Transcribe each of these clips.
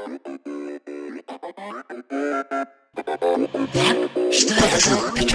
Что это за хуй?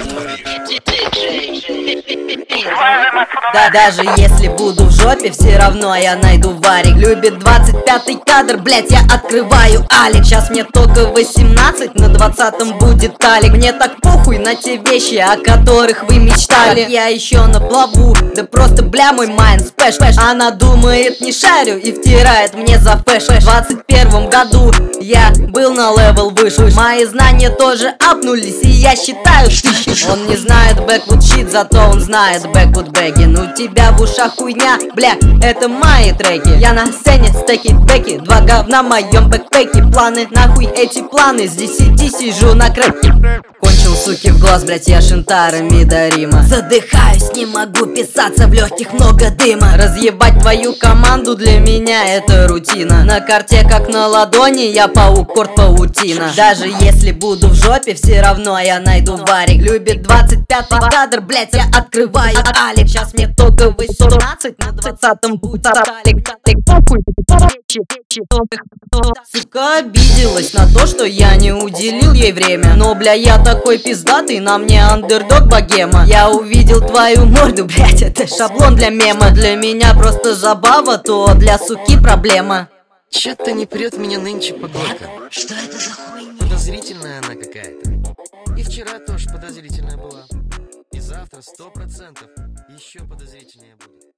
Да, даже если буду в жопе, все равно я найду варик. Любит 25-й кадр, блять, я открываю алик. Сейчас мне только 18, на 20-м будет талик. Мне так похуй на те вещи, о которых вы мечтали. Я еще на плаву, да просто бля мой майн спэш. Она думает не шарю и втирает мне за фэш. В 21 году я был на левел выше. Мои знания тоже апнулись, и я считаю тысячи. Он не знает бэквуд щит, зато он знает бэквуд бэги. Ну тебя в ушах хуйня, бля, это мои треки. Я на сцене стеки-беки, 2 говна в моем бэкпеке. Планы, нахуй эти планы, с 10 сижу на крэпке. Кончил, суки, в глаз, блять, я шинтарами до Рима. Задыхаюсь, не могу писаться, в легких много дыма. Разъебать твою команду для меня это рутина. На карте как на ладони, я паук, корт, паутина. Даже если буду в жопе, все равно я найду варик. Любит 25-й кадр, блять, я открываю алик. Сейчас мне только 18, на 20-м будет талик. Сука обиделась на то, что я не уделил ей время. Но, бля, я такой пиздатый, на мне андердог богема. Я увидел твою морду, блять, это шаблон для мема. Для меня просто забава, то для суки проблема. Чё-то не прет меня нынче погодка. Что это за хуйня? Подозрительная она какая-то. И вчера тоже подозрительная была. И завтра 100% еще подозрительнее будет.